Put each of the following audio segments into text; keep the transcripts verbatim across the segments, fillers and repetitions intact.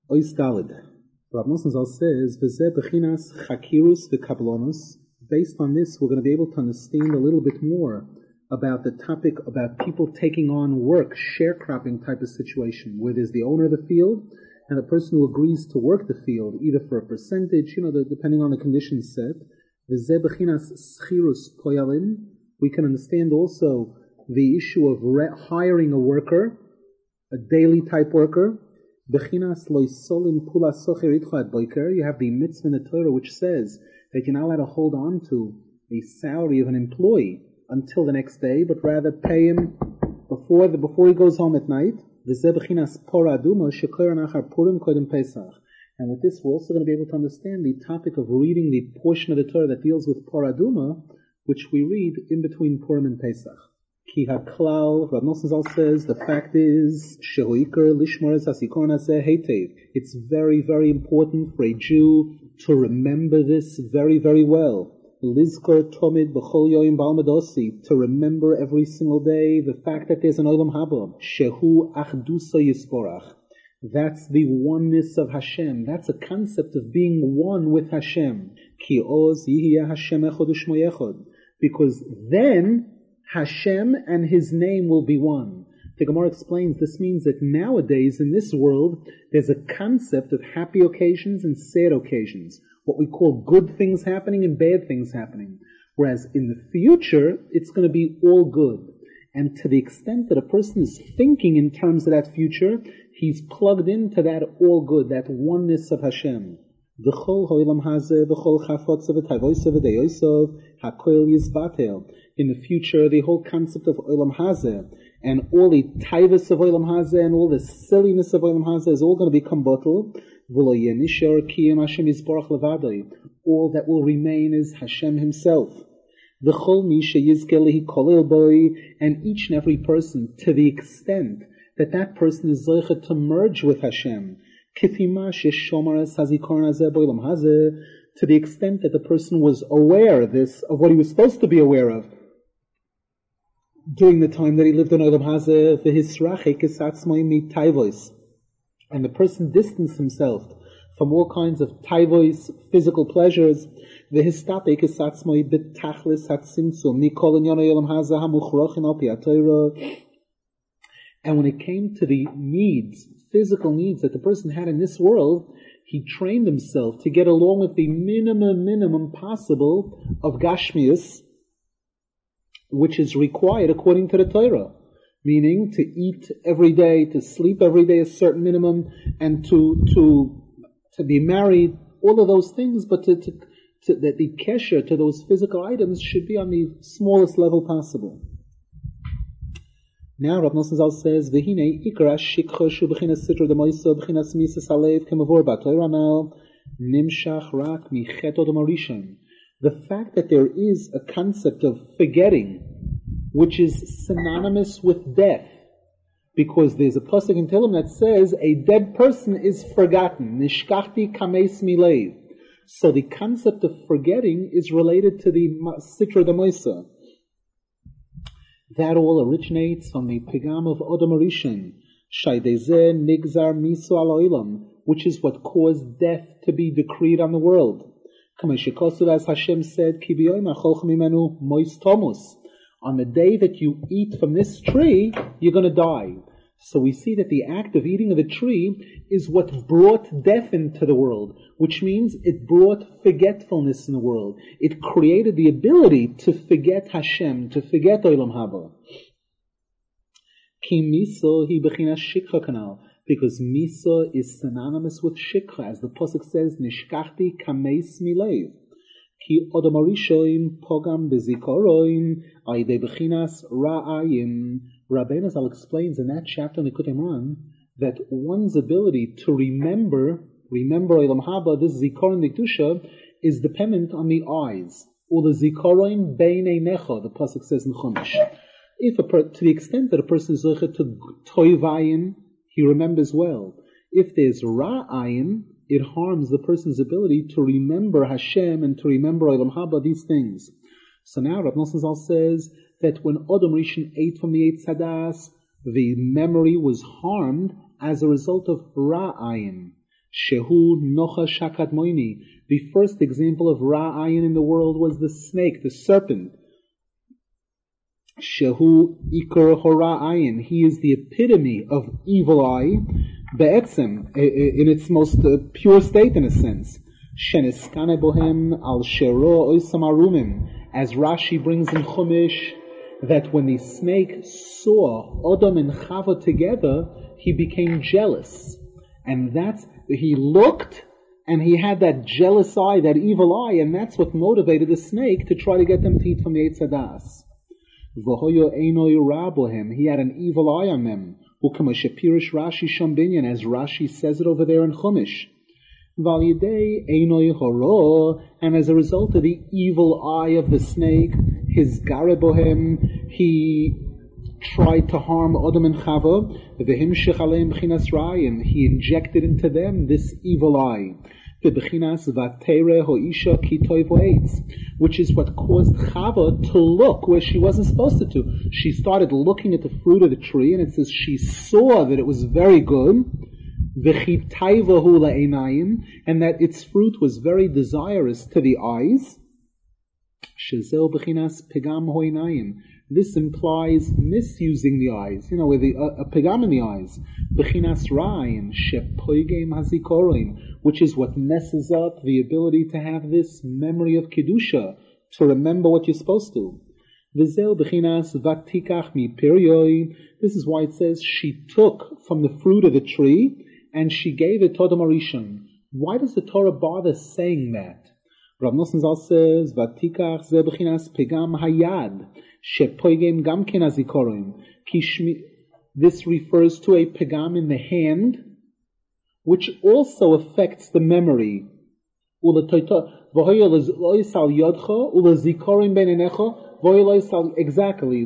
Ois Dalid. Rav Nosson Zal says, V'zeh bechinas chakirus v'kablonos. Based on this, we're going to be able to understand a little bit more about the topic about people taking on work, sharecropping type of situation, where there's the owner of the field and the person who agrees to work the field, either for a percentage, you know, the, depending on the conditions set. V'zeh bechinas schirus poyalim. We can understand also the issue of re- hiring a worker, a daily type worker. Bechinas loisolim pula socher itcha ad boiker. You have the mitzvah in the Torah which says that you're not allowed to hold on to the salary of an employee until the next day, but rather pay him before the before he goes home at night. V'zeh bechinas pora aduma shekoyer nachar Purim kodem Pesach. And with this, we're also going to be able to understand the topic of reading the portion of the Torah that deals with pora aduma, which we read in between Purim and Pesach. Ki haklal, Rav Nosson Zal says, the fact is, shehuiker lishmor hasikon hazeh heitev. It's very, very important for a Jew to remember this very, very well. Lizkor tomid b'chol yoyim balmadosi, to remember every single day the fact that there's an olam haba. Shehu achdusa yisporach. That's the oneness of Hashem. That's a concept of being one with Hashem. Ki oz yihya Hashem echad u'shmo yechad. Because then Hashem and His name will be one. The Gemara explains this means that nowadays in this world there's a concept of happy occasions and sad occasions. What we call good things happening and bad things happening. Whereas in the future it's going to be all good. And to the extent that a person is thinking in terms of that future, he's plugged into that all good, that oneness of Hashem. V'chol ho'olam hazeh, v'chol chafotzav v'tavosav v'deyosav, hakoil yizbatel. In the future, the whole concept of olam hazeh and all the taivas of olam hazeh and all the silliness of olam hazeh is all going to become bottled. V'lo yenishar kiyam Hashem yizborach levadai. All that will remain is Hashem Himself. V'chol mi sheyizke lehi kolel boi, and each and every person, to the extent that that person is zoche to merge with Hashem, kifima sheshomaras hazikon hazeh boilam hazeh, to the extent that the person was aware of this, of what he was supposed to be aware of during the time that he lived in Olam Hazeh, v'hisrachik esatzmoi mi taivois, and the person distanced himself from all kinds of taivois, physical pleasures, v'histapek esatzmoi betachlis hatzimtzum mikol inyan Olam Hazeh hamuchrochin al pi haTorah. And when it came to the needs, physical needs that the person had in this world, he trained himself to get along with the minimum, minimum possible of Gashmius, which is required according to the Torah. Meaning to eat every day, to sleep every day a certain minimum, and to to to be married, all of those things, but to, to, to that the kesher to those physical items should be on the smallest level possible. Now Rav Nosson Zal says, V'hinei ikra shikcha shu b'chinas sitra d'moisa b'chinas misas halev k'mavor b'Torah now nimshach rak michet odom harishon. The fact that there is a concept of forgetting, which is synonymous with death, because there's a pasuk in Tehillim that says a dead person is forgotten. Nishkachti kameis milev. So the concept of forgetting is related to the sitra d'moisa. That all originates from the pigam of Odom Harishon, shaydezeh nigzar miso al olam, which is what caused death to be decreed on the world. As Hashem said, Ki b'yoyim acholchem mimenu mois tomus. On the day that you eat from this tree, you're going to die. So we see that the act of eating of the tree is what brought death into the world, which means it brought forgetfulness in the world. It created the ability to forget Hashem, to forget Olam Haba. Ki miso hi b'chinas shikha kanal, because miso is synonymous with shikha, as the pasuk says, nishkachti kameis milev. Ki odom harishon pogam bezikoroin aydei b'chinas ra'ayim. Rabbeinu Zal explains in that chapter in the Likutei Moharan that one's ability to remember, remember Olam Haba, this zikaron d'kedusha, is dependent on the eyes. Or the zikaron beinei necha, the pasuk says in Chumash. If a per, to the extent that a person is zoche to toivayin, he remembers well. If there's ra'ayin, it harms the person's ability to remember Hashem and to remember Olam Haba, these things. So now Rav Nosson Zal says that when Odom Rishon ate from the Eitz Hadas, the memory was harmed as a result of Ra'ayin. Shehu Nocha Shakad Moini. The first example of Ra'ayin in the world was the snake, the serpent. Shehu Iker Hora'ayin. He is the epitome of evil eye, Be'etzem, in its most uh, pure state in a sense. Sheniskane Bohem Al Shero Oisamarumim. As Rashi brings in Chumash, that when the snake saw Adam and Chava together, he became jealous. And that's, he looked, and he had that jealous eye, that evil eye, and that's what motivated the snake to try to get them to eat from the Eitz Hadas. V'hoyo eino yura bohem. He had an evil eye on them. Ukama shepirish Rashi shambinyan, as Rashi says it over there in Chumash. V'alidei eino yihoro, and as a result of the evil eye of the snake, his garebohem, he tried to harm Adam and Chava. V'himshich aleim b'chinas ra'ayin. He injected into them this evil eye. V'b'chinas v'tere ho'isha ki toiv ha'etz, which is what caused Chava to look where she wasn't supposed to do. She started looking at the fruit of the tree, and it says she saw that it was very good. V'chitayvahu la'einayim, and that its fruit was very desirous to the eyes. Shezel b'chinas pegam ho'einayim. This implies misusing the eyes, you know, with the, uh, a pegam in the eyes. B'chinas ra'ayin shepoigem hazikorim, which is what messes up the ability to have this memory of kedusha, to remember what you're supposed to. V'zel b'chinas vatikach mi perioi. This is why it says she took from the fruit of the tree and she gave it to Adam Arishon. Why does the Torah bother saying that? Rav Nosson Zal says, Vatikach ze b'chinas pegam hayad, shepoigem gam ken hazikorim. This refers to a pegam in the hand, which also affects the memory. Exactly.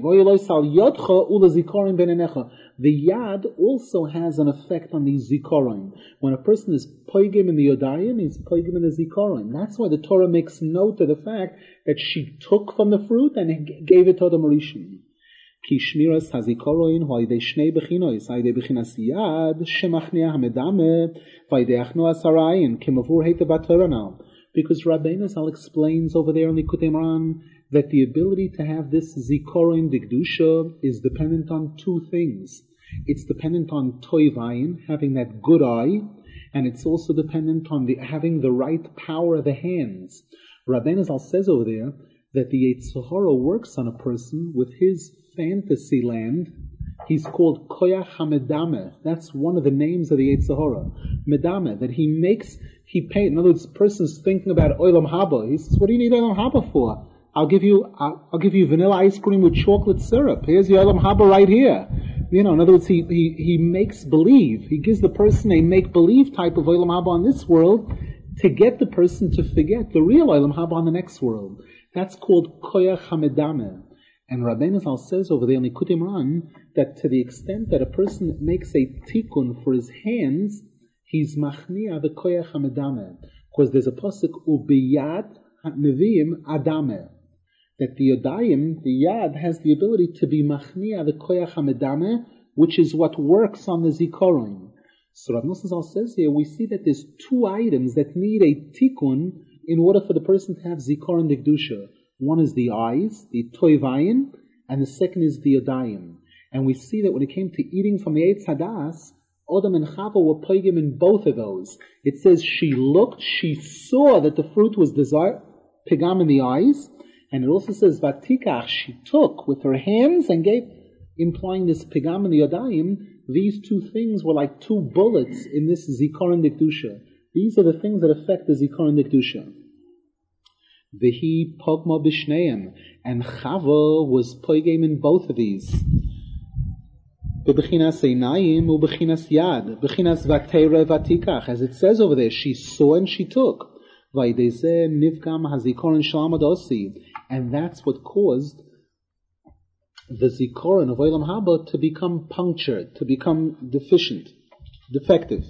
The yad also has an effect on the zikorim. When a person is poigim in the yodayim, he's poigim in the zikorim. That's why the Torah makes note of the fact that she took from the fruit and gave it to the Marishim. Ki shmiras hazikorim hoide shnei bechinois, hoide bechinas yad shemachnia hamedame, hoide achnoas harayin kemavur heita batorah. Because Rabbeinu Zal explains over there in Likutei Moharan that the ability to have this zikorim dikdusha is dependent on two things. It's dependent on toivayin, having that good eye, and it's also dependent on the, having the right power of the hands. Rabbeinu Zal says over there that the Yetzer Hara works on a person with his fantasy land. He's called Koyach HaMedameh. That's one of the names of the Yetzer Hara. Medameh, that he makes, he paint. In other words, the person's thinking about Olam Haba. He says, what do you need Olam Haba for? I'll give you, I'll, I'll give you vanilla ice cream with chocolate syrup. Here's your Olam Haba right here. You know, in other words, he, he, he makes believe. He gives the person a make-believe type of Olam Haba on this world to get the person to forget the real Olam Haba on the next world. That's called Koyach HaMedameh. And Rabbeinu Zal says over there in Likutei Moharan that to the extent that a person makes a tikkun for his hands, he's machnia the koyach hamedameh. Because there's a pasuk ubiyad neviim adameh, that the yodayim, the yad, has the ability to be machnia the koyach hamedameh, which is what works on the zikorim. So Rav Nosson Zal says here, we see that there's two items that need a tikkun in order for the person to have zikorim dikdusha. One is the eyes, the toivayin, and the second is the yodayim. And we see that when it came to eating from the Eitz Hadas, Adam and Chava were poigim in both of those. It says she looked, she saw that the fruit was desired, pigam in the eyes, and it also says vatikach, she took with her hands and gave, implying this pigam in the yodayim. These two things were like two bullets in this zikoron dikdusha. These are the things that affect the zikoron dikdusha. Vehi pogma b'shneim, and Chava was poigim in both of these. Bebechinas einayim ubechinas yad, bechinas vatera vatikach, as it says over there, she saw and she took. Vaydezeh nivgam hazikoron shalom adosi, and that's what caused the zikoron of Olam Haba to become punctured, to become deficient, defective.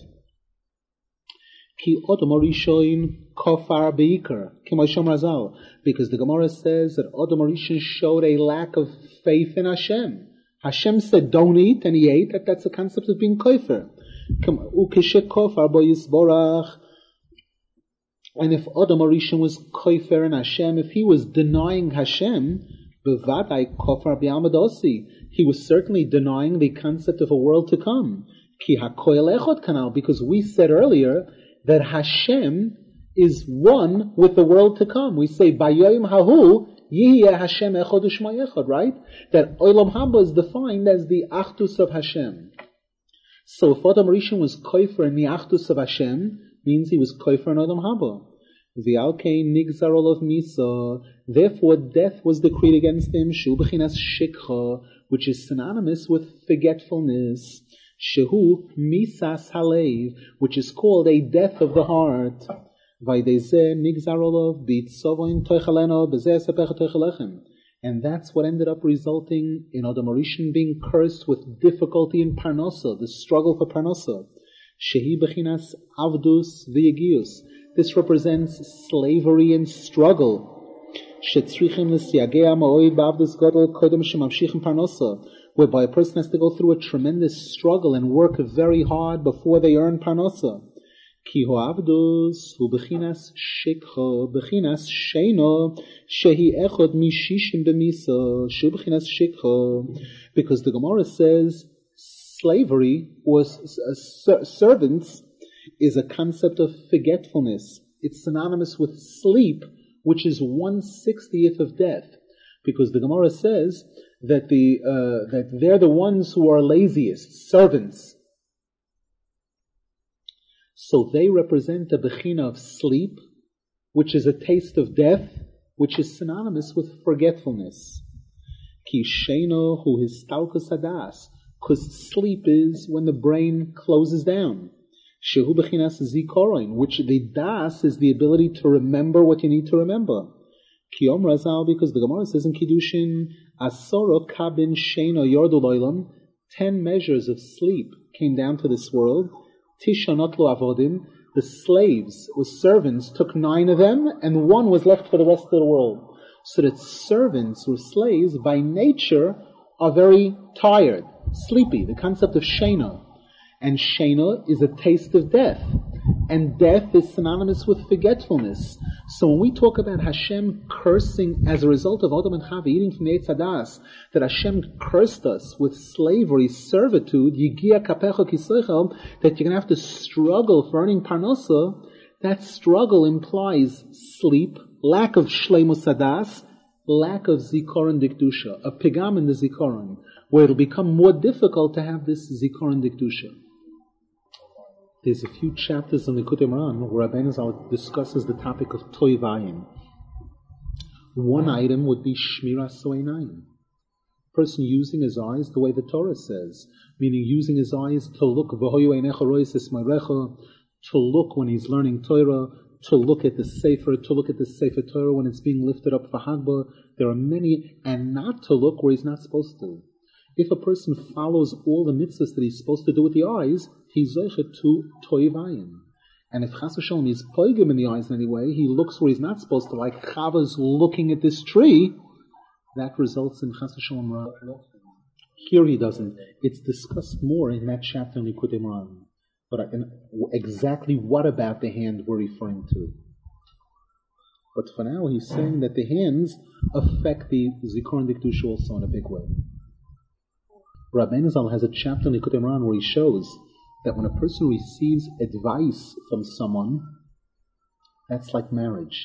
Ki Adam Arishon kofar beikar, k'mosham Razal, because the Gemara says that Adam Arishon showed a lack of faith in Hashem. Hashem said, don't eat, and he ate. That, that's the concept of being kofer. And if Adam Arishan was kofer in Hashem, if he was denying Hashem, bevadai kofar b'yamadasi, he was certainly denying the concept of a world to come. Ki hakoel echad kanal, because we said earlier that Hashem is one with the world to come. We say bayoyim hahu yihye Hashem echad u'shma echad, right? That olam haba is defined as the achdus of Hashem. So if Adam Rishon was kofer in the achdus of Hashem, means he was kofer in Olam Haba. V'alkein nigzarol of misa. Therefore, death was decreed against him. Shu b'chinas shikha, which is synonymous with forgetfulness. Shehu misas halev, which is called a death of the heart. Vaydezeh nigzarol of bitzovoin toichaleno b'zeh sepecha toichalechem. And that's what ended up resulting in Adam Rishon being cursed with difficulty in Parnasa, the struggle for Parnasa. Shehi bechinas avdus v'yegius. This represents slavery and struggle. Shetzrichim l'siyagea ma'oid ba'avdus gadol kodem shemamshichim parnasa, whereby a person has to go through a tremendous struggle and work very hard before they earn parnasa. Ki ho'avdus hu bechinas shikha bechinas sheino shehi echod mishishim b'misa shu bechinas shikha, because the Gemara says slavery or uh, servants is a concept of forgetfulness. It's synonymous with sleep, which is one sixtieth of death, because the Gemara says that the uh, that they're the ones who are laziest, servants. So they represent a bechina of sleep, which is a taste of death, which is synonymous with forgetfulness. Ki sheino hu histalkus hadas. Because sleep is when the brain closes down. Shehu bechinas zikoron, which the das is the ability to remember what you need to remember. Kiyom razal, because the Gemara says in Kiddushin, asoro kabin sheino yordu loilam, ten measures of sleep came down to this world. Tisha not lo avodim, the slaves, or servants, took nine of them, and one was left for the rest of the world. So that servants or slaves, by nature, are very tired, sleepy, the concept of shena. And shena is a taste of death. And death is synonymous with forgetfulness. So when we talk about Hashem cursing as a result of Adam and Chava eating from the Eitz Hadas, that Hashem cursed us with slavery, servitude, yigia kapecha kiseichel, that you're going to have to struggle for earning parnasa, that struggle implies sleep, lack of shleimus hadas, lack of zikaron dikdusha, a pigam in the zikaron, where it'll become more difficult to have this zikaron dikdusha. There's a few chapters in the Likutei Moharan where Rabbeinu Zal discusses the topic of toivayim. One item would be shmiras soinayim. Person using his eyes the way the Torah says, meaning using his eyes to look v'hoyu einecha rois esmarecha, to look when he's learning Torah, to look at the Sefer, to look at the Sefer Torah when it's being lifted up for Hagbah. There are many, and not to look where he's not supposed to. If a person follows all the mitzvahs that he's supposed to do with the eyes, he's zeichet to toivayim. And if chas v'shalom he's poigim in the eyes in any way, he looks where he's not supposed to, like Chava's looking at this tree, that results in chas v'shalom ra. Here he doesn't. It's discussed more in that chapter in Likutei Moharan. But exactly what about the hand we're referring to? But for now, he's saying that the hands affect the Zikaron Dikdusha also in a big way. Rabbeinu Zal has a chapter in Likutei Moharan where he shows that when a person receives advice from someone, that's like marriage.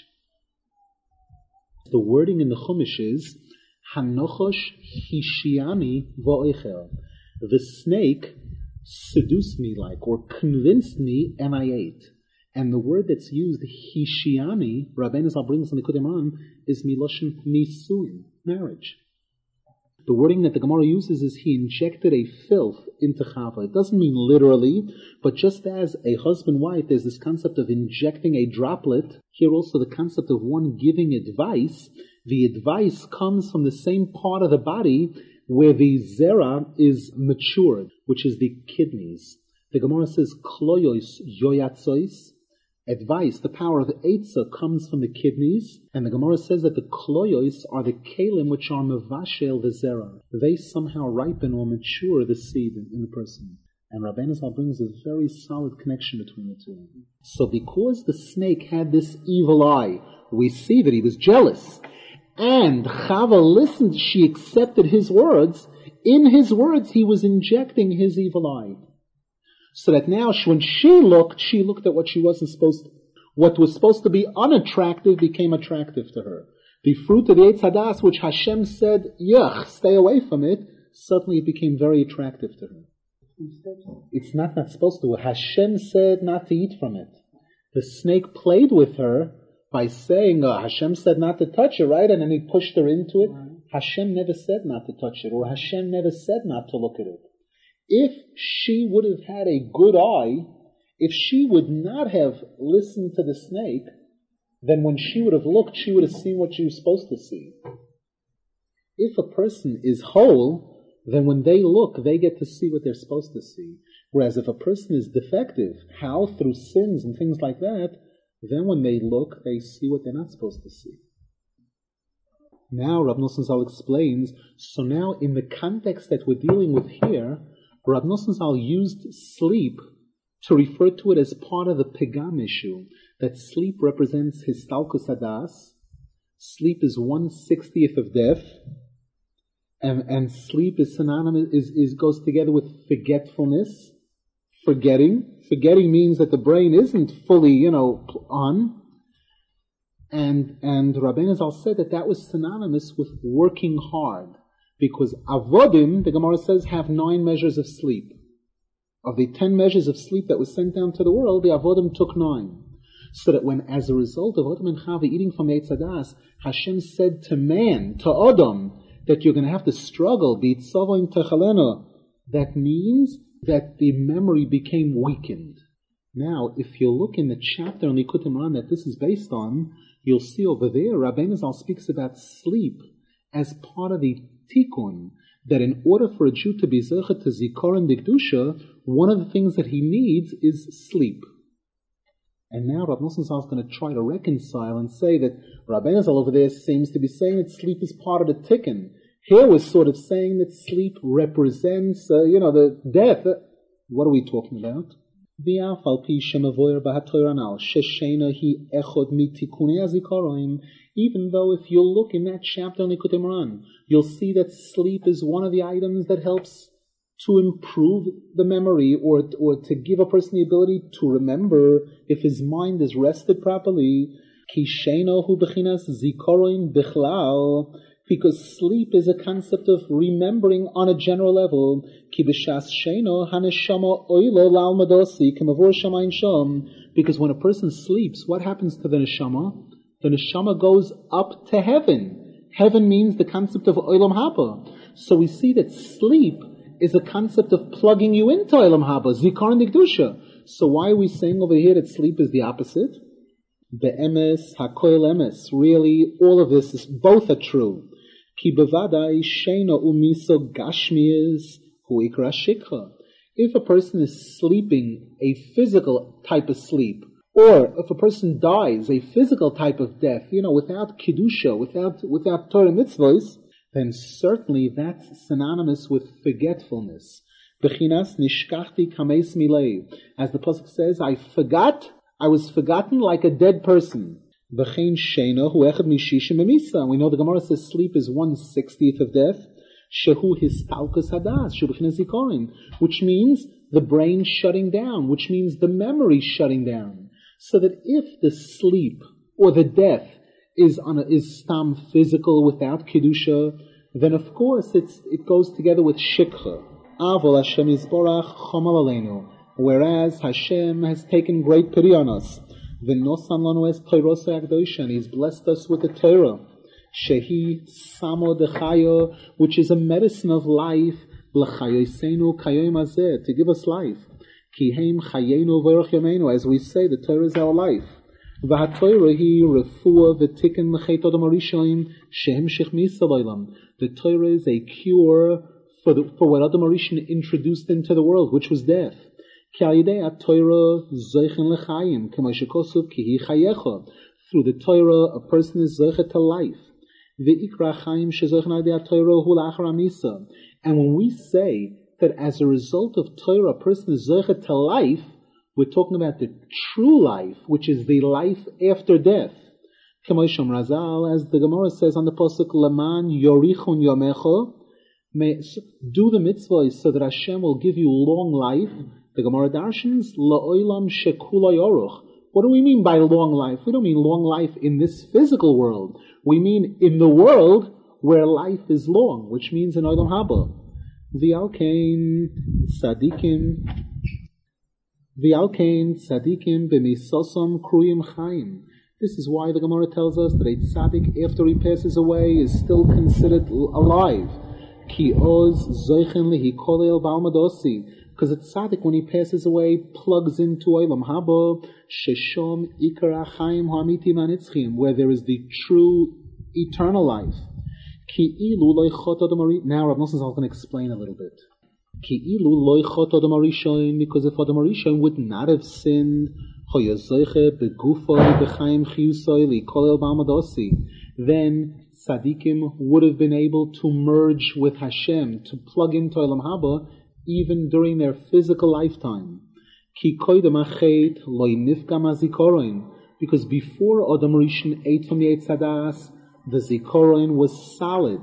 The wording in the Chumash is Hanochosh Hishiani Va'oichel. The snake seduced me like, or convinced me, and I ate. And the word that's used, Hishiani, Rabbeinu Zal brings in the Likutei Moharan, is Miloshin Nisuin, marriage. The wording that the Gemara uses is he injected a filth into Chava. It doesn't mean literally, but just as a husband-wife, there's this concept of injecting a droplet, here also the concept of one giving advice. The advice comes from the same part of the body where the zera is matured, which is the kidneys. The Gemara says, kloyos yoyatzois. Advice, the power of Eitzah comes from the kidneys, and the Gemara says that the kloyos are the kalim which are mevashel the zera. They somehow ripen or mature the seed in, in the person. And Rabbeinu Zal brings a very solid connection between the two. So because the snake had this evil eye, we see that he was jealous. And Chava listened, she accepted his words. In his words, he was injecting his evil eye. So that now, when she looked, she looked at what she wasn't supposed to. What was supposed to be unattractive became attractive to her. The fruit of the Eitz Hadas, which Hashem said, yuck, stay away from it, suddenly it became very attractive to her. It's not not supposed to. Hashem said not to eat from it. The snake played with her by saying, oh, Hashem said not to touch it, right? And then he pushed her into it. Hashem never said not to touch it, or Hashem never said not to look at it. If she would have had a good eye, if she would not have listened to the snake, then when she would have looked, she would have seen what she was supposed to see. If a person is whole, then when they look, they get to see what they're supposed to see. Whereas if a person is defective, how? Through sins and things like that, then when they look, they see what they're not supposed to see. Now, Rav Nosson Zal explains, so now in the context that we're dealing with here, Rav Nosson Zal used sleep to refer to it as part of the Pegam issue, that sleep represents Histalkus Hadas. Sleep is one sixtieth of death. And, and sleep is synonymous, is, is, goes together with forgetfulness, forgetting. Forgetting means that the brain isn't fully, you know, on. And, and Rabbeinu Zal said that that was synonymous with working hard. Because avodim, the Gemara says, have nine measures of sleep. Of the ten measures of sleep that was sent down to the world, the avodim took nine. So that when, as a result of Adam and Chava eating from Eitz Hadas, Hashem said to man, to Adam, that you're going to have to struggle, b'tzavoin techalena. That means that the memory became weakened. Now, if you look in the chapter on Likutei Moharan that this is based on, you'll see over there, Rabbeinu Zal speaks about sleep as part of the tikkun, that in order for a Jew to be zeichet to zikaron d'kedusha, one of the things that he needs is sleep. And now Rav Nosson Zal is going to try to reconcile and say that Rabbeinu Zal over there seems to be saying that sleep is part of the tikkun. Here we're sort of saying that sleep represents, uh, you know, the death. Uh, what are we talking about? Even though if you look in that chapter on Likutei Moharan, you'll see that sleep is one of the items that helps to improve the memory, or or to give a person the ability to remember if his mind is rested properly. Because sleep is a concept of remembering on a general level. Because when a person sleeps, what happens to the neshama? The neshama goes up to heaven. Heaven means the concept of olam haba. So we see that sleep is a concept of plugging you into olam haba, zikaron d'kedusha. So why are we saying over here that sleep is the opposite? Be'emes, hakoil emes. Really, all of this is, both are true. Ki bevadai sheino umiso gashmias hu ikra shikha. If a person is sleeping a physical type of sleep, or if a person dies a physical type of death, you know, without kedusha, without without Torah mitzvos, then certainly that's synonymous with forgetfulness. Bechinas nishkachti kameis milei. As the pasuk says, I forgot, I was forgotten like a dead person. Bechin sheina hu echad mishishim emisa. We know the Gemara says sleep is one sixtieth of death. Shehu histalkus hadas, shehu bechinas zikaron, which means the brain shutting down, which means the memory shutting down. So that if the sleep or the death is on a, is stam physical without kedusha, then of course it's it goes together with shikha. Avol Hashem yisborach chomal aleinu. Whereas Hashem has taken great pity on us. V'nosan lanu es toirosei akdosha, and He's blessed us with the Torah. Shehi samo dechayo, which is a medicine of life, l'chayoseinu kayoim hazeh, to give us life. Kihem chayenu v'orach yameinu, as we say, the Torah is our life. V'haTorah hi refuah v'tikkun l'chet adam harishonim shehem shechmis alaylam. The Torah is a cure for the, for what Adam Harishon introduced into the world, which was death. Ki al yidei haTorah zeichen l'chayim, k'mo shekosuv ki hi chayecha. Through the Torah, a person is zeichet to life. V'ikra chayim shezeichen al yidei haTorah hu la'achar hamisa. And when we say that as a result of Torah, a person is zeichet to life, we're talking about the true life, which is the life after death. Kemosham Razal, as the Gemara says on the pasuk, Leman Yorichun Yomecha, do the mitzvahs so that Hashem will give you long life. The Gemara darshans, La'olam Shekula Yoruch. What do we mean by long life? We don't mean long life in this physical world. We mean in the world where life is long, which means in Olam Haba. V'alkein tzadikim, v'alkein tzadikim b'misosam kruyim chaim. This is why the Gemara tells us that a tzaddik, after he passes away, is still considered alive. Ki oz zoichen lihi kolel balmadosi. Because a tzaddik, when he passes away, plugs into Olam Haba, sheshom ikar achaim ha'amiti manitzchim, where there is the true eternal life. Ki ilu loy chot adam arishayin. Now Rav Nosson is going to explain a little bit. Ki ilu loy chot adam arishayin, because if Adam Arishayin would not have sinned, choyazoiche begufay b'chaim chiyusay li kolel b'amadosi, then tzaddikim would have been able to merge with Hashem, to plug into Olam Haba, even during their physical lifetime. Ki koydem achet loy nifgam hazikaron, because before Adam Rishon ate from the Eitz Hadas, the zikaron was solid.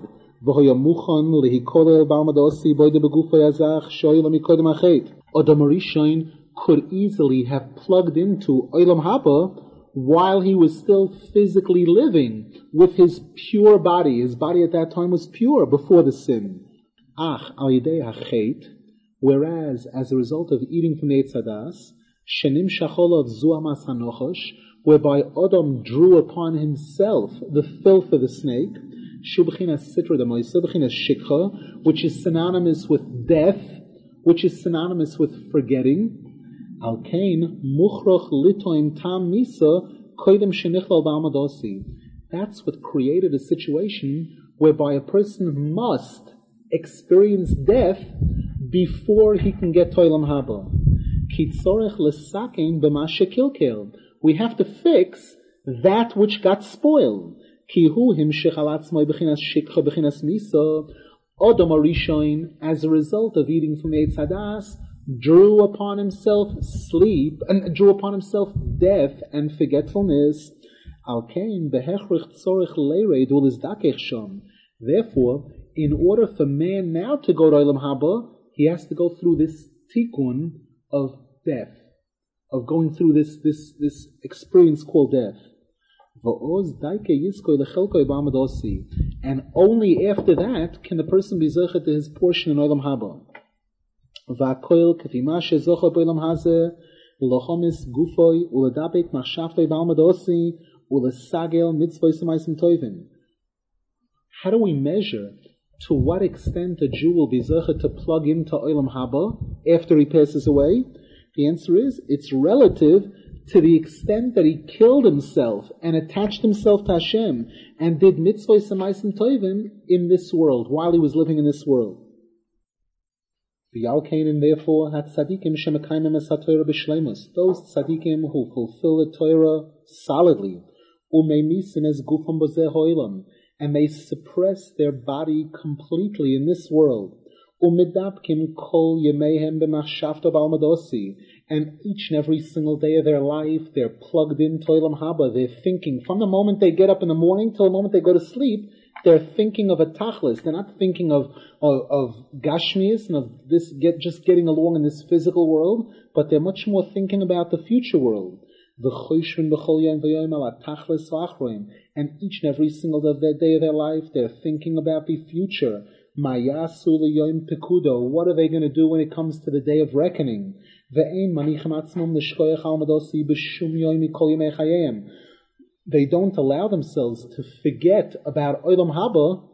Adam Rishon could easily have plugged into Olam Haba while he was still physically living with his pure body. His body at that time was pure before the sin. Ach al yidei hachet, whereas as a result of eating from the Eitz Hadas, shenim shacholot zuamas hanochosh, whereby Adam drew upon himself the filth of the snake, shubchinas sitra demoisa, bchinas shikha, which is synonymous with death, which is synonymous with forgetting. Al kain muchroch litoim tam misa koidem shenichlal ba'amadosi. That's what created a situation whereby a person must experience death before he can get to Olam Haba. Kitzorech lesakein b'ma shekilkel. We have to fix that which got spoiled. Kihu himshech al atzmai b'chinas shikcha b'chinas misa. Adam Arishayin, as a result of eating from the Eitz Hadas, drew upon himself sleep and drew upon himself death and forgetfulness. Al kain behechrich tzorich leired ulizdakech sham. Therefore, in order for man now to go to Olam Haba, he has to go through this tikkun of death, of going through this this this experience called death. And only after that can the person be zeichet to his portion in Olam Haba. V'akoil k'fima shezocha b'olam hazeh l'chomis gufoy u'ledabek machshavtoi b'almadosi u'lesagel mitzvos u'maisim tovim. How do we measure to what extent a Jew will be zeichet to plug into Olam Haba after he passes away? The answer is, it's relative to the extent that he killed himself and attached himself to Hashem and did mitzvos u'maisim tovim in this world, while he was living in this world. And therefore, those tzaddikim who fulfill the Torah solidly, and they suppress their body completely in this world, and each and every single day of their life, they're plugged into Olam Haba. They're thinking, from the moment they get up in the morning till the moment they go to sleep, they're thinking of a tachlis. They're not thinking of, of, of gashmias and of this get just getting along in this physical world, but they're much more thinking about the future world. And each and every single day of their life, they're thinking about the future. What are they going to do when it comes to the day of reckoning? They don't allow themselves to forget about Olam Haba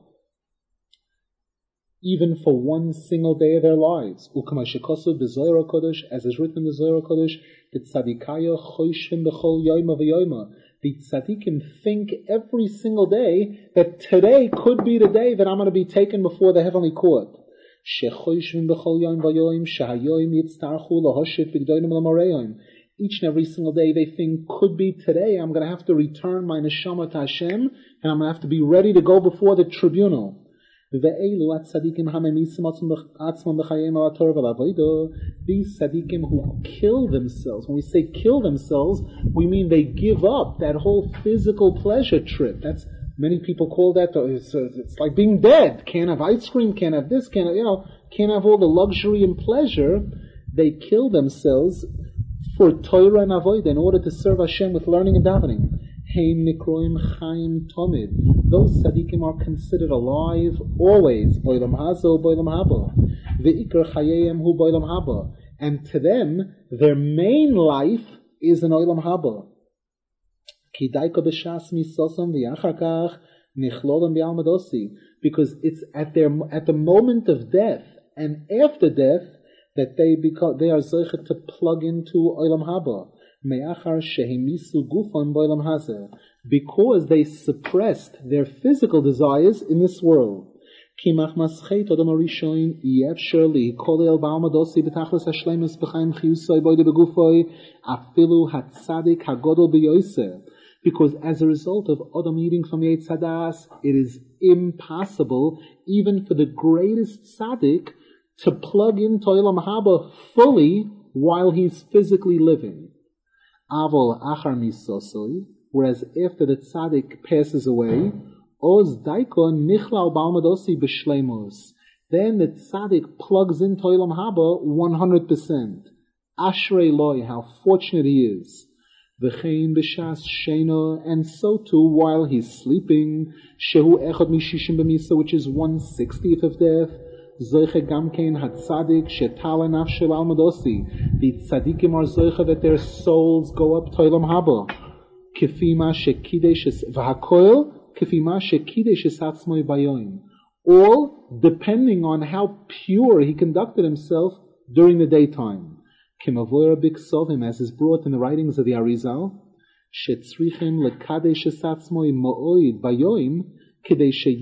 even for one single day of their lives. As is written in the Zohar Kodesh, the tzaddikim think every single day that today could be the day that I'm going to be taken before the heavenly court. Each and every single day they think, could be today, I'm going to have to return my neshama to Hashem, and I'm going to have to be ready to go before the tribunal. These tzaddikim who kill themselves, when we say kill themselves, we mean they give up that whole physical pleasure trip. That's, many people call that, it's, it's like being dead. Can't have ice cream, can't have this, can't have, you know, can't have all the luxury and pleasure. They kill themselves for Torah and Avodah in order to serve Hashem with learning and davening. Heim nikroim chaim tomid. Those tzaddikim are considered alive always. Boilam hazo, boilam haba. Ve'ikar chayeyem hu boilam haba. And to them, their main life is an oilam haba. Ki daiko b'shas misosam v'yachar kach nichlolem b'almadosi. Because it's at their at the moment of death and after death that they become they are zeichet to plug into oilam haba. Because they suppressed their physical desires in this world. Because as a result of Adam eating from Yetz Hadas, it is impossible, even for the greatest tzaddik, to plug into oilam haba fully while he's physically living. Avol achar misosoi, whereas after the tzaddik passes away, oz daiko nichlal balmadosi b'shleimus. Then the tzaddik plugs into oilam haba one hundred percent. Ashrei loy, how fortunate he is. V'chein b'shas sheino, and so too while he's sleeping. Shehu echad mishishim b'misa, which is one sixtieth of death. Zoiche gamkein hatzadik shetala nafshel almadosi. The tzadikim are zoiche that their souls go up to oilam haba. Kifima shekidesh v'hakoil kifima shekidesh esatzmoi bayoim. All depending on how pure he conducted himself during the daytime. Kimavoyra biksovim, as is brought in the writings of the Arizal, shetzrichim lekadesh esatzmoi mo'oid bayoim. The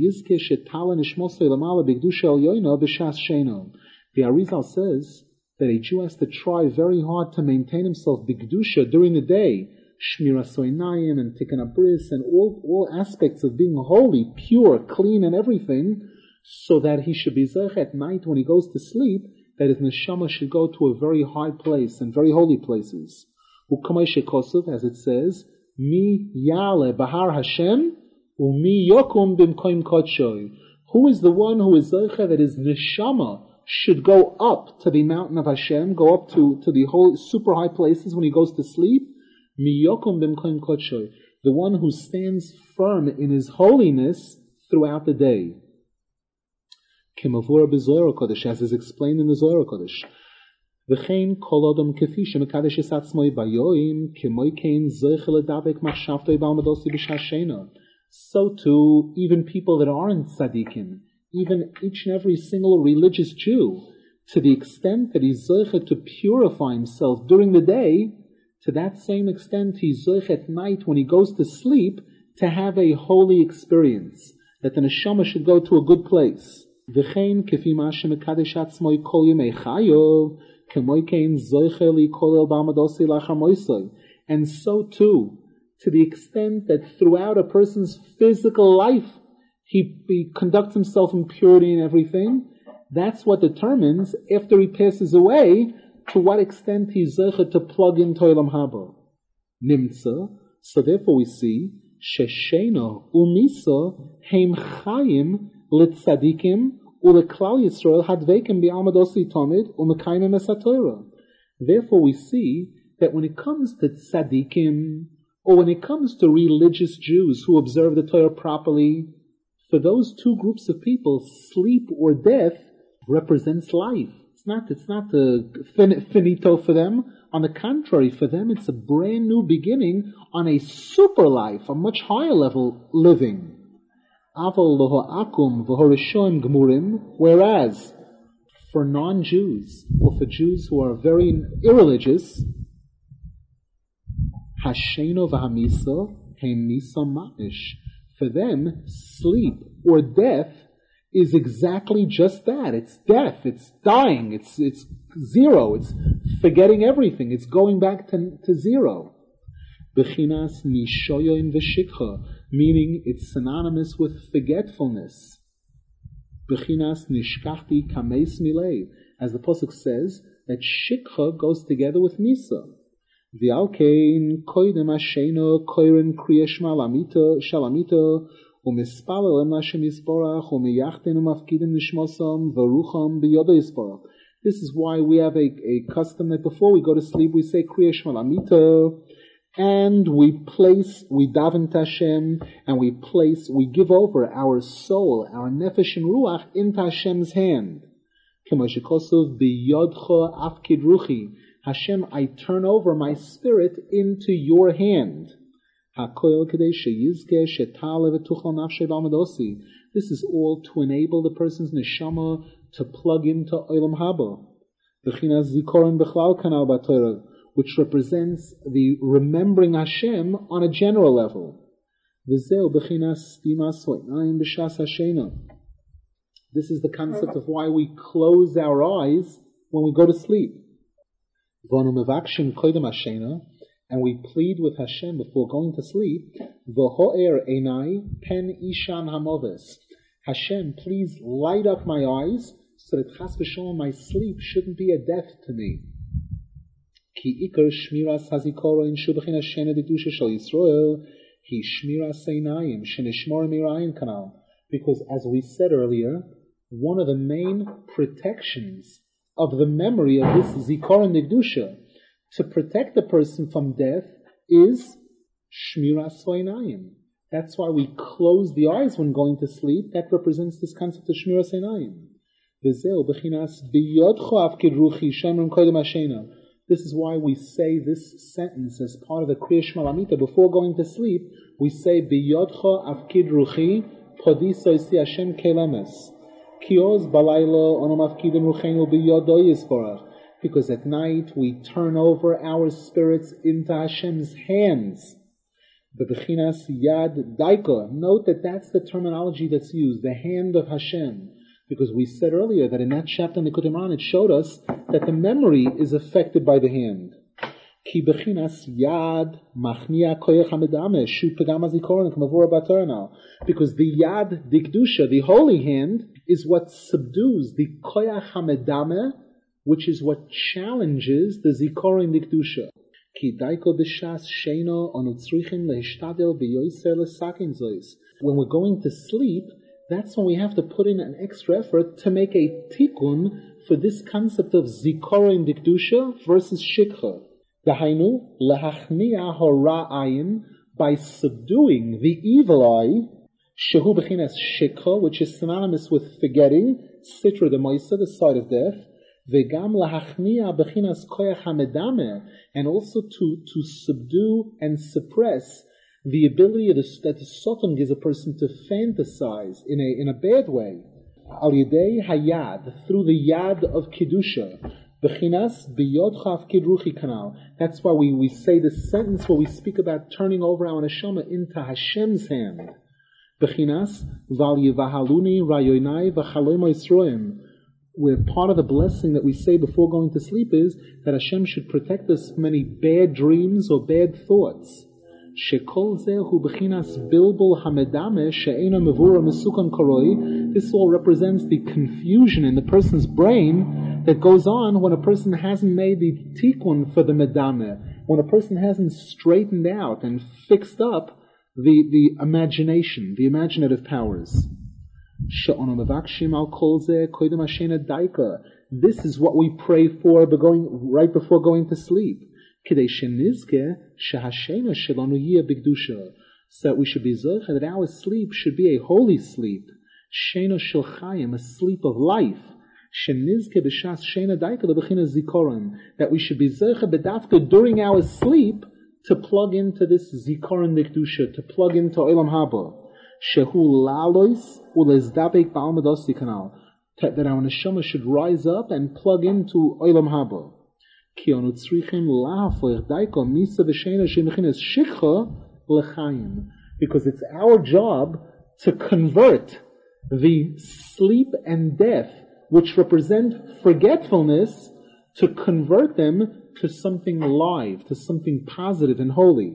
Arizal says that a Jew has to try very hard to maintain himself b'kedusha during the day, shmira soinayim and tikkun abris and all all aspects of being holy, pure, clean, and everything, so that he should be zech at night when he goes to sleep, that his neshama should go to a very high place and very holy places. As it says, mi yale bahar Hashem. Umi yokum b'mkoim kodshoy. Who is the one who is zeicha that his neshama should go up to the mountain of Hashem, go up to, to the whole super high places when he goes to sleep? Mi yokum b'mkoim kodshoy. The one who stands firm in his holiness throughout the day. Kimavur b'Zohar Kodesh, as is explained in the Zohar Kodesh. V'chein kol adam kefi shemekadesh es atzmoi bayoim k'moi kein zeicha ledavek machshavtoi b'almadosi b'shashena. So too, even people that aren't tzaddikim, even each and every single religious Jew, to the extent that he's zoche to purify himself during the day, to that same extent he's zoche at night when he goes to sleep to have a holy experience, that the neshama should go to a good place. V'chein kefi ma shemekadesh atzmoi kol yemei chayo, k'moi kein zoche li kolel b'almadosi lachar moisoi. And so too, to the extent that throughout a person's physical life, he, he conducts himself in purity and everything, that's what determines, after he passes away, to what extent he's zeicha to plug in oilam haba. Nimtza, so therefore we see, sheshena umisa heim chayim litzadikim uleklal Yisrael hadveikim bi'almadosi tomid umekayim esatayra. Therefore we see that when it comes to tzadikim, or when it comes to religious Jews who observe the Torah properly, for those two groups of people, sleep or death represents life. It's not, it's not a fin- finito for them. On the contrary, for them it's a brand new beginning on a super life, a much higher level living. Whereas, for non-Jews, or for Jews who are very irreligious, Hasheno v'hamisa heim misa mamish. For them, sleep or death is exactly just that. It's death. It's dying. It's it's zero. It's forgetting everything. It's going back to, to zero. Bechinas nishoyoin v'shikha, meaning it's synonymous with forgetfulness. Bechinas nishkachti kameis milei. As the Pasuk says, that shikha goes together with misa. V'alkein koidem ashena koiren kriya shmalamita shalamita u'mispalel Hashem yisborach u'miyachten u'mafkidim nishmosam v'rucham b'yoda yisborach. This is why we have a, a custom that before we go to sleep we say kriya shmalamita, and we place, we daven to Hashem, and we place, we give over our soul, our nefesh and ruach into Hashem's hand. K'moshekosov b'yodcha afkid ruchi. Hashem, I turn over my spirit into your hand. This is all to enable the person's neshama to plug into Olam Haba. Which represents the remembering Hashem on a general level. This is the concept of why we close our eyes when we go to sleep. And we plead with Hashem before going to sleep. Hashem, please light up my eyes so that chas v'shalom my sleep shouldn't be a death to me. Ki ikar shmiras hazikorin shubachin Hashem edusha shel Yisrael hi shmiras einayim shenishmor mirayin kanal. Because as we said earlier, one of the main protections of the memory of this zikorin degdusha, to protect the person from death, is shmiras einayim. That's why we close the eyes when going to sleep. That represents this concept of shmiras einayim. V'zeu b'chinas b'yodcho avkid ruchi shemrim koydem hashena. This is why we say this sentence as part of the Kriya Shema Lamita. Before going to sleep, we say, B'yodcha afkid ruchi, podiso isi Hashem kelemes. Kioz balayla onam afkidim ruchenu b'yodo yisborach. Because at night we turn over our spirits into Hashem's hands. B'bechinas yad daika. Note that that's the terminology that's used, the hand of Hashem. Because we said earlier that in that chapter in the Likutei Moharan it showed us that the memory is affected by the hand. Ki bechinas yad machnia koyach hamedame shu pegam hazikoron k'mavur b'Torah. Because the yad dikdusha, the holy hand, is what subdues the koyach hamedame, which is what challenges the zikoron dikdusha. Ki daiko b'shas sheino onutzrichim lehishtadel b'yoyser lesakin zois. When we're going to sleep, that's when we have to put in an extra effort to make a tikkun for this concept of zikoron dikdusha versus shikha. Dahainu lehachnia hora ayin, by subduing the evil eye, shehu bechinas shikha, which is synonymous with forgetting, sitra de moisa, the side of death, vegam lehachnia bechinas koyach hamedame, and also to to subdue and suppress the ability that the Satan gives a person to fantasize in a in a bad way. Al yedei hayad, through the yad of Kiddusha. Bechinas biyodcha afkid ruchi kanal. That's why we, we say the sentence where we speak about turning over our neshama into Hashem's hand. Bechinas val yivahaluni rayoinai v'chaloim Yisroim. Where part of the blessing that we say before going to sleep is that Hashem should protect us from any bad dreams or bad thoughts. Shekol zehu b'chinas bilbul hamedame she'ena mevura mesukan koroi. This all represents the confusion in the person's brain that goes on when a person hasn't made the tikkun for the medame, when a person hasn't straightened out and fixed up the, the imagination, the imaginative powers. She'onu mevakshim al kol zeh koydem hashena daika. This is what we pray for going, right before going to sleep. So that we should be zocheh that our sleep should be a holy sleep, shena shel chayim, a sleep of life. That we should be zocheh bedafka during our sleep to plug into this zikoron dikdusha, to plug into olam haba. Shehu lalois ulezdabek ba'almadosi kanal, that our neshama should rise up and plug into olam haba. Because it's our job to convert the sleep and death, which represent forgetfulness, to convert them to something live, to something positive and holy.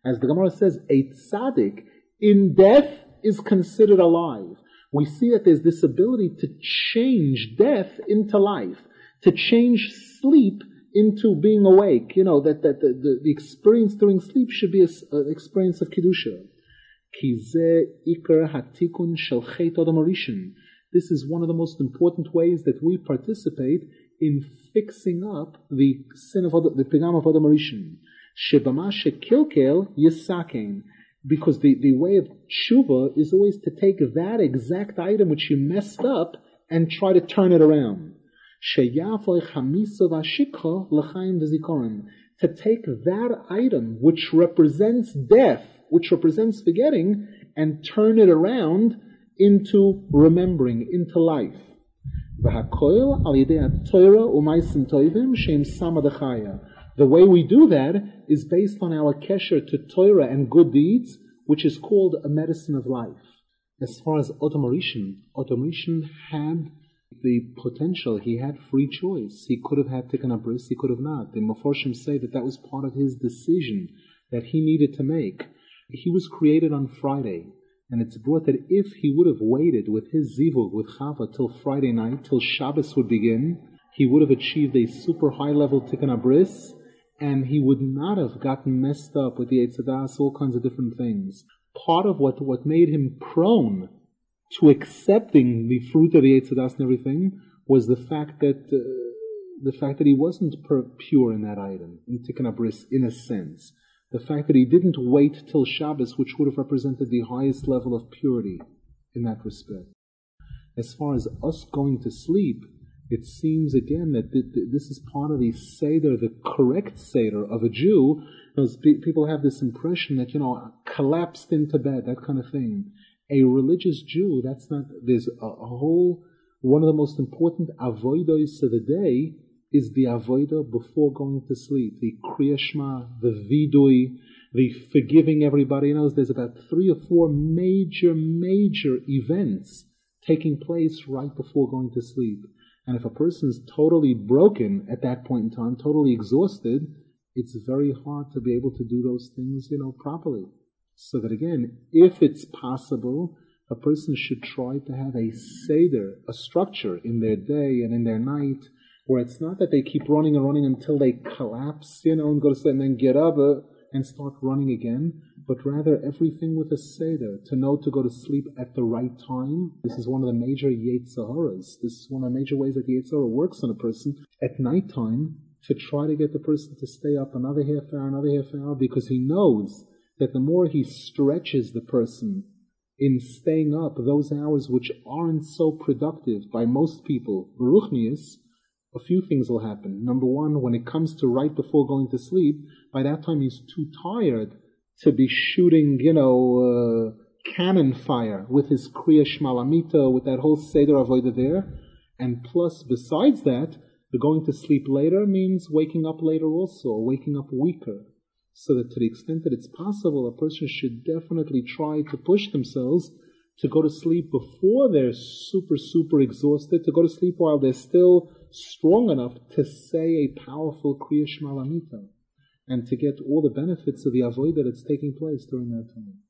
As the Gemara says, a tzaddik in death is considered alive. We see that there's this ability to change death into life, to change sleep into being awake. You know, that, that the, the, the experience during sleep should be an experience of Kedusha. Ki zeh ikar hatikun shel chet adam harishon. This is one of the most important ways that we participate in fixing up the sin of Adam, the pigam of Adam harishon. Shebama shekilkel yisaken. Because the, the way of tshuva is always to take that exact item which you messed up and try to turn it around. To take that item which represents death, which represents forgetting, and turn it around into remembering, into life. The way we do that is based on our kesher to Torah and good deeds, which is called a medicine of life. As far as Adam harishon, Adam harishon had the potential, he had free choice. He could have had Tikkun HaBris, he could have not. The Meforshim say that that was part of his decision that he needed to make. He was created on Friday, and it's brought that if he would have waited with his zivug, with Chava, till Friday night, till Shabbos would begin, he would have achieved a super high level Tikkun HaBris, and he would not have gotten messed up with the Eitz Hadas, all kinds of different things. Part of what, what made him prone to accepting the fruit of the Eitz Hadas and everything was the fact that uh, the fact that he wasn't pure in that item, in Tikkun HaBris, in a sense. The fact that he didn't wait till Shabbos, which would have represented the highest level of purity in that respect. As far as us going to sleep, it seems again that this is part of the Seder, the correct Seder of a Jew. Those people have this impression that, you know, collapsed into bed, that kind of thing. A religious Jew, that's not, there's a, a whole, one of the most important avodos of the day is the avodah before going to sleep. The Kriya Shema, the Vidui, the forgiving everybody. You know, there's about three or four major, major events taking place right before going to sleep. And if a person's totally broken at that point in time, totally exhausted, it's very hard to be able to do those things, you know, properly. So that again, if it's possible, a person should try to have a seder, a structure in their day and in their night, where it's not that they keep running and running until they collapse, you know, and go to sleep and then get up uh, and start running again, but rather everything with a seder, to know to go to sleep at the right time. This is one of the major Yetzaharas. This is one of the major ways that the Yetzirah works on a person at nighttime, to try to get the person to stay up another half hour, another half hour, because he knows that the more he stretches the person in staying up those hours which aren't so productive by most people, Baruchnius, a few things will happen. Number one, when it comes to right before going to sleep, by that time he's too tired to be shooting, you know, uh, cannon fire with his Kriya Shema Lamita, with that whole Seder Avodah there. And plus, besides that, the going to sleep later means waking up later also, or waking up weaker. So that to the extent that it's possible, a person should definitely try to push themselves to go to sleep before they're super, super exhausted, to go to sleep while they're still strong enough to say a powerful Kriya Shema Lamita, and to get all the benefits of the avodah that's taking place during that time.